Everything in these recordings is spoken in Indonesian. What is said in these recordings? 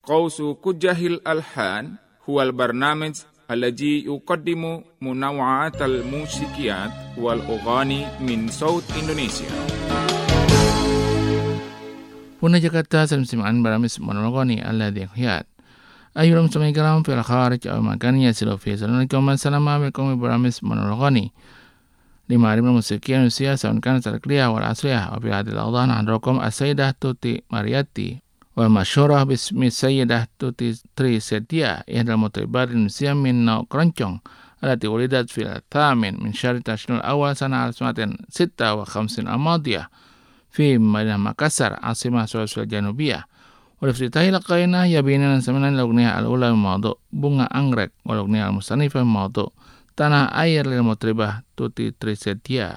قوس كجه الألحان هو البرنامج الذي يقدم منوعات الموسيقيات والأغاني من صوت إندونيسيا. هنا جاكرتا سمسمان برامج منوغاني الذي يحيات أيها المستمعين الكرام في الخارج أو مكان يصلوا فيه Assalamualaikum warahmatullahi برامج منوغاني لمعرفة الموسيقى الإندونيسية سواء كانت الشرقية والعصرية. وفي هذه الأوضاع نحضركم السيدة توتي مارياتي والمشهورة باسم السيدة توتي تري سيديا، إحدى المطربات الإندونيسية من نوع كرونجونج التي ولدت في 8 من شهر تشرين الأول سنة 1956 الماضية في مدينة مكسر عاصمة سلوفينيا الجنوبية. والافتتاح لقائنا يبين سمعنا الأغنية الأولى من موضوع bunga anggrek والأغنية المصنفة من موضوع tanah air للمطربة توتي تري سيديا.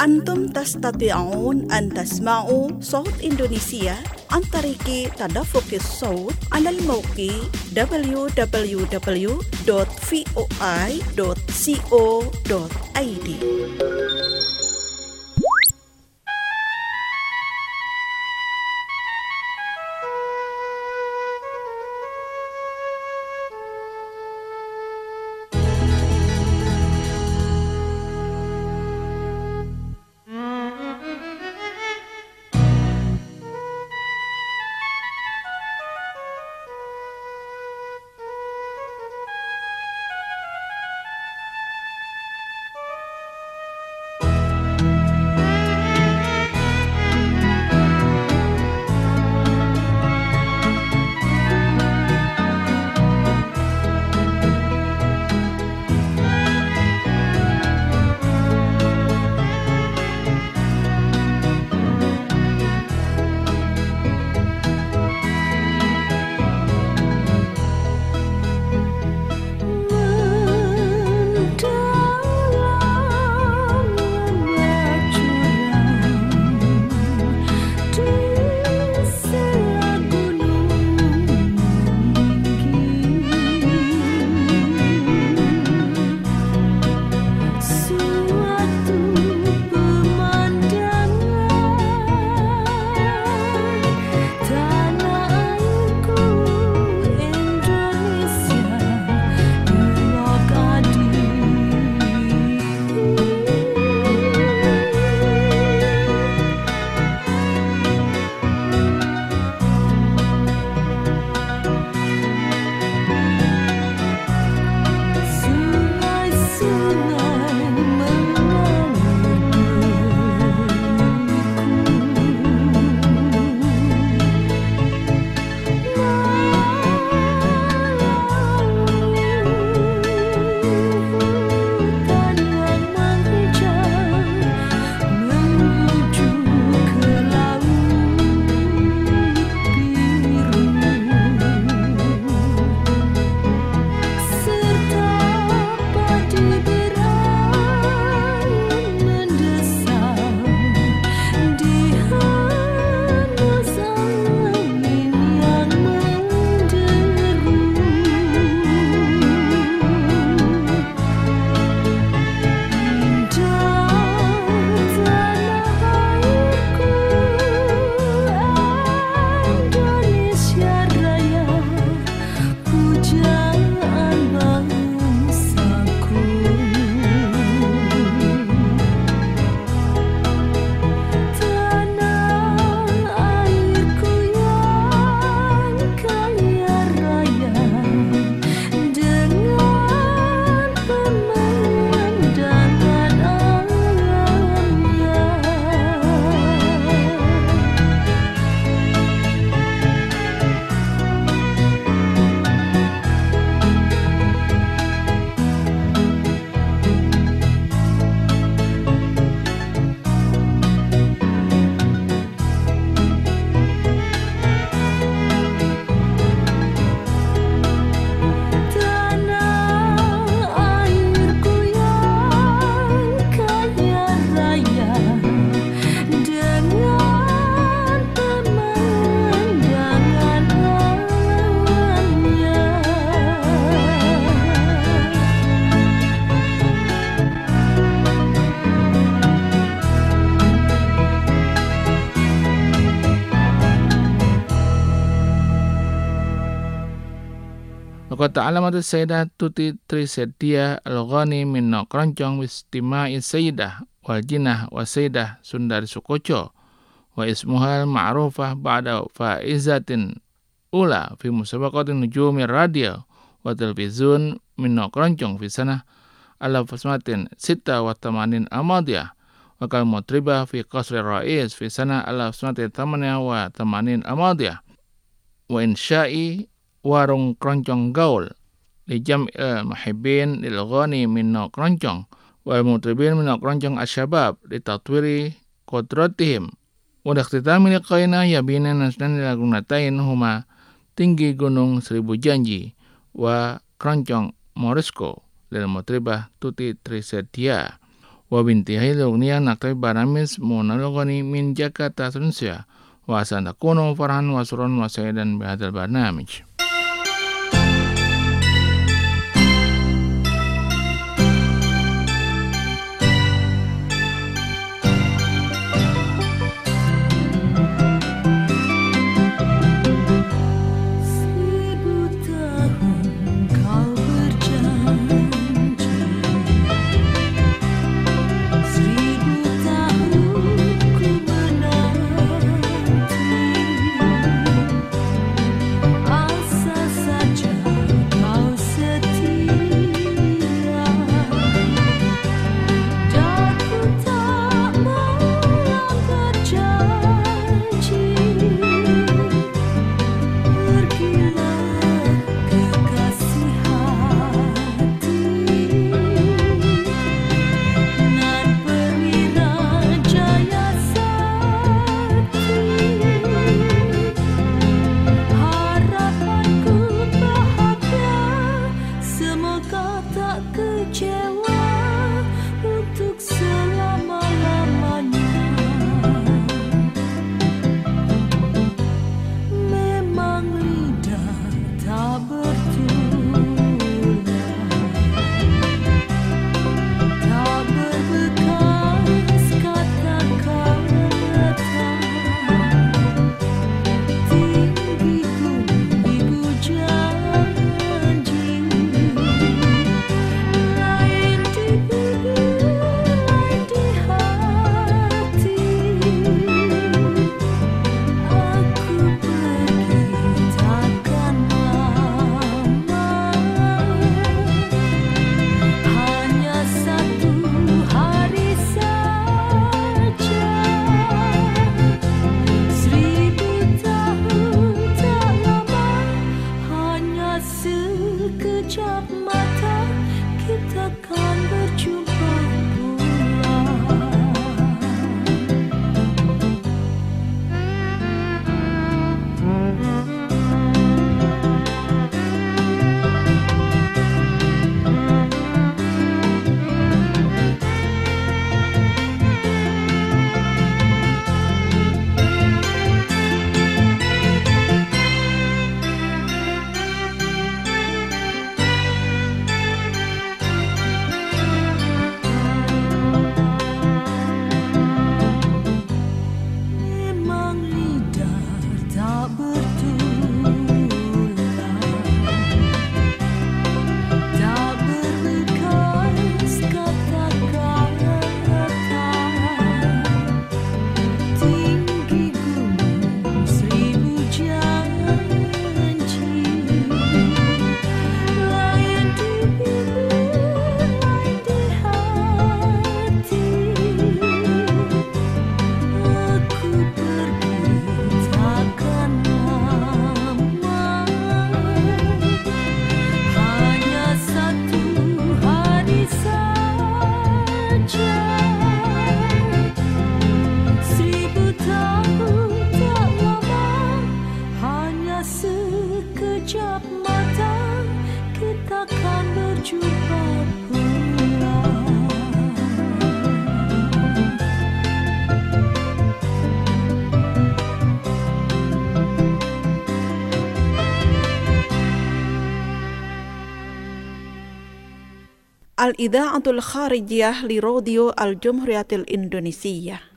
أنتم تستطيعون أن تسمعوا صوت إندونيسيا عن طريق تدفق الصوت على الموقع www.voi.co.id. Laqad ta'alamat as-sayyidah Tuti Trisedia Al-Ghani min Keroncong wistima'i sayyidah wal jinah wa sayyidah Sundari Sukoco wa ismuhal ma'rufah ba'da faizatin ula fi musabaqatin nujumi radio wa televizun min Keroncong fi sanah ala fasmatin sita wa tamanin amadiyah wa kal mutribah fi qasri rais fi sanah ala fasmatin tamania wa tamanin amadiyah wa insya'i warung keroncong gaul li jam'il muhibbin lil ghani min keroncong wal mutribin min keroncong asyabab li tatwiri qudratihim wa ikhtitami liqaina yabina nasdan lagunatain huma tinggi gunung Seribu Janji wa keroncong Morisco lil mutribah Tuti Trisedia وبانتهاء الأغنية نقترب برامج منورغني من جاكرتا تونسيا وسنكون فرحا وسرورا وسعيدا بهذا البرنامج. الإذاعة الخارجية لراديو الجمهورية الإندونيسية.